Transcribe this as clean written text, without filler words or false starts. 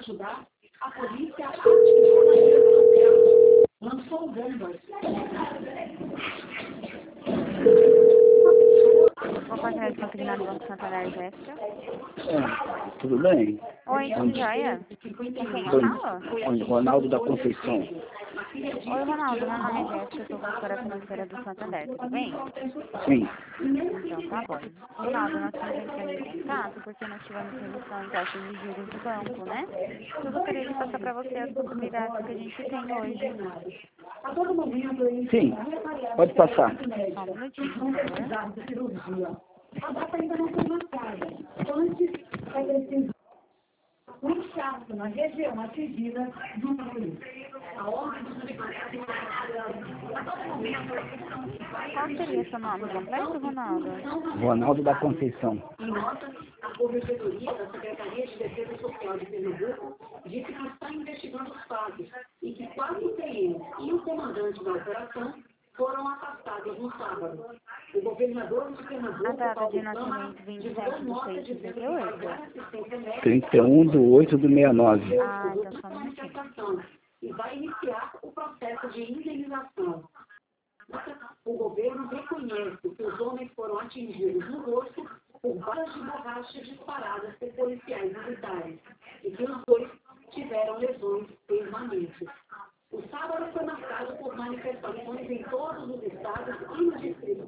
ajudar, a polícia atirou na direção dela, lançou bombas. Vou passar a criminal do Santander, Jéssica. Tudo bem? Oi, tudo jóia? Com quem eu falo? Oi, Ronaldo da Conceição. Oi, Ronaldo, meu nome é Jéssica, eu sou consultora financeira do Santander, tudo bem? Sim. Então, tá bom. Ronaldo, nós estamos entrando em contato porque nós tivemos redução em taxas de juros do banco, né? Eu gostaria de passar para você as possibilidades que a gente tem hoje. Sim, pode passar. Só um minutinho, por favor. A data ainda não foi marcada. Antes, é preciso um inchaço na região atingida do núcleo. A ordem dos advogados a todo momento. Qual seria seu nome completo, Ronaldo? Ronaldo da Conceição. Em nota, a Corregedoria da Secretaria de Defesa Social de Pernambuco disse que está investigando os fatos e que 4 PMs e o comandante da operação foram afastados no sábado. O governador de Pernambuco, A data de Paulo Câmara, nascimento 27 divulgou de nota 6 de dizendo que vai 68. dar assistência médica 31/8/69. Ah, então só um minutinho. manifestação e vai iniciar o processo de indenização. O governo reconhece que os homens foram atingidos no rosto por balas de borracha disparadas por policiais militares e que os dois tiveram lesões permanentes. O sábado foi marcado por manifestações em todos os estados e no